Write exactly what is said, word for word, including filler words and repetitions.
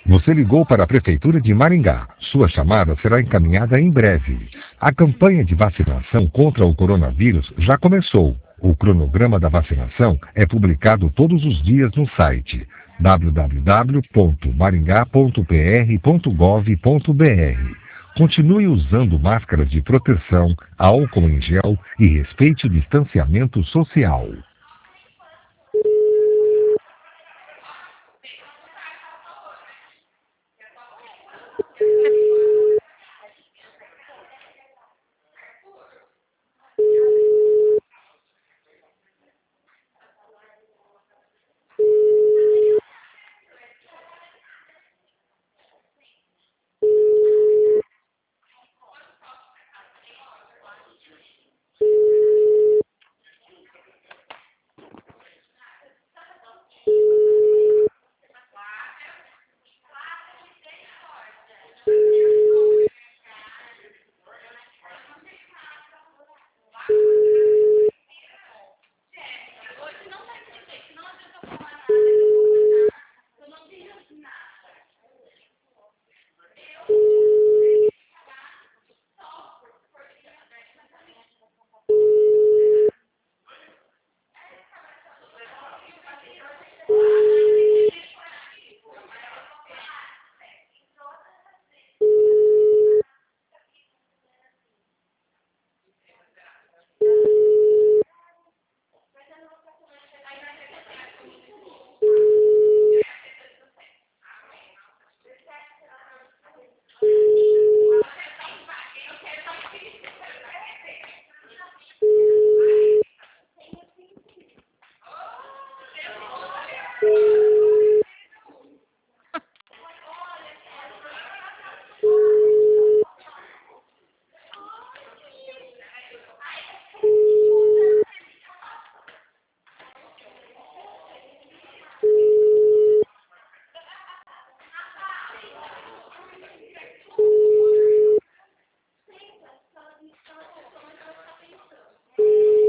Você ligou para a Prefeitura de Maringá. Sua chamada será encaminhada em breve. A campanha de vacinação contra o coronavírus já começou. O cronograma da vacinação é publicado todos os dias no site w w w ponto maringá ponto p r ponto gov ponto b r. Continue usando máscaras de proteção, álcool em gel e respeite o distanciamento social.